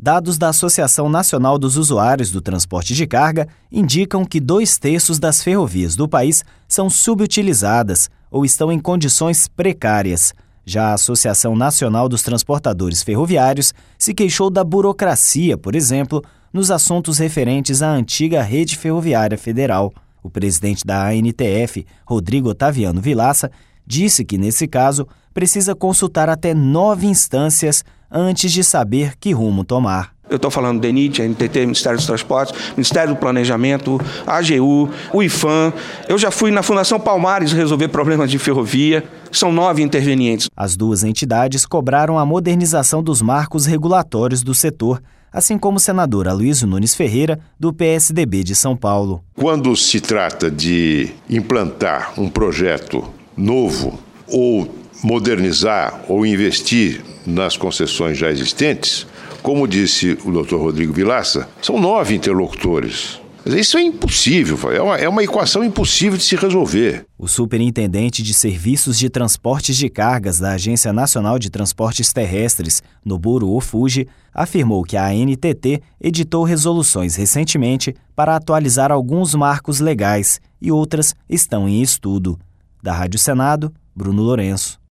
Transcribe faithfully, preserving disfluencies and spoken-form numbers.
Dados da Associação Nacional dos Usuários do Transporte de Carga indicam que dois terços das ferrovias do país são subutilizadas ou estão em condições precárias. Já a Associação Nacional dos Transportadores Ferroviários se queixou da burocracia, por exemplo, nos assuntos referentes à antiga Rede Ferroviária Federal. O presidente da A N T F, Rodrigo Otaviano Vilaça, disse que, nesse caso, precisa consultar até nove instâncias antes de saber que rumo tomar. Eu estou falando do D E N I T, A N T T, Ministério dos Transportes, Ministério do Planejamento, A G U, o IFAM. Eu já fui na Fundação Palmares resolver problemas de ferrovia. São nove intervenientes. As duas entidades cobraram a modernização dos marcos regulatórios do setor, assim como o senador Aloysio Nunes Ferreira, do P S D B de São Paulo. Quando se trata de implantar um projeto novo ou modernizar ou investir nas concessões já existentes, como disse o doutor Rodrigo Vilaça, são nove interlocutores. Isso é impossível, é uma, é uma equação impossível de se resolver. O superintendente de Serviços de Transportes de Cargas da Agência Nacional de Transportes Terrestres, Noboru Ofuji, afirmou que a A N T T editou resoluções recentemente para atualizar alguns marcos legais e outras estão em estudo. Da Rádio Senado, Bruno Lourenço.